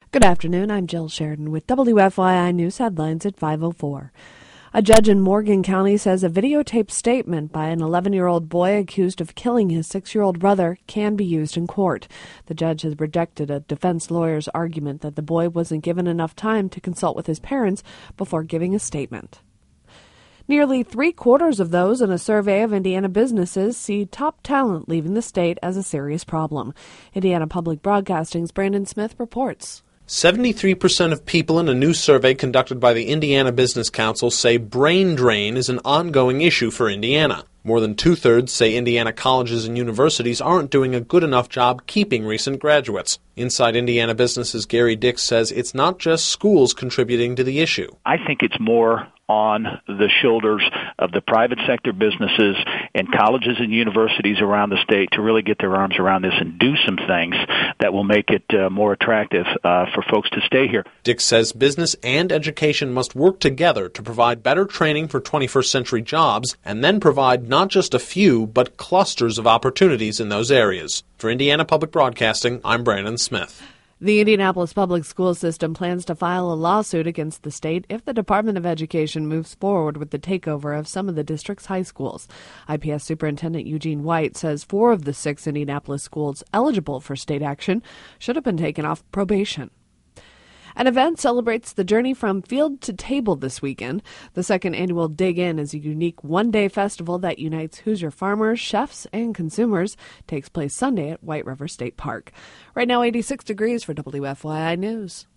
Good afternoon. I'm Jill Sheridan with WFYI News headlines at 5:04. A judge in Morgan County says a videotaped statement by an 11-year-old boy accused of killing his 6-year-old brother can be used in court. The judge has rejected a defense lawyer's argument that the boy wasn't given enough time to consult with his parents before giving a statement. Nearly 3/4 of those in a survey of Indiana businesses see top talent leaving the state as a serious problem. Indiana Public Broadcasting's Brandon Smith reports. 73% of people in a new survey conducted by the Indiana Business Council say brain drain is an ongoing issue for Indiana. More than 2/3 say Indiana colleges and universities aren't doing a good enough job keeping recent graduates. Inside Indiana Business's Gary Dix says it's not just schools contributing to the issue. I think it's more on the shoulders of the private sector businesses and colleges and universities around the state to really get their arms around this and do some things that will make it more attractive for folks to stay here. Dix says business and education must work together to provide better training for 21st century jobs and then provide not just a few, but clusters of opportunities in those areas. For Indiana Public Broadcasting, I'm Brandon Smith. The Indianapolis Public School System plans to file a lawsuit against the state if the Department of Education moves forward with the takeover of some of the district's high schools. IPS Superintendent Eugene White says 4 of the 6 Indianapolis schools eligible for state action should have been taken off probation. An event celebrates the journey from field to table this weekend. The second annual Dig In is a unique one-day festival that unites Hoosier farmers, chefs, and consumers. It takes place Sunday at White River State Park. Right now, 86 degrees for WFYI News.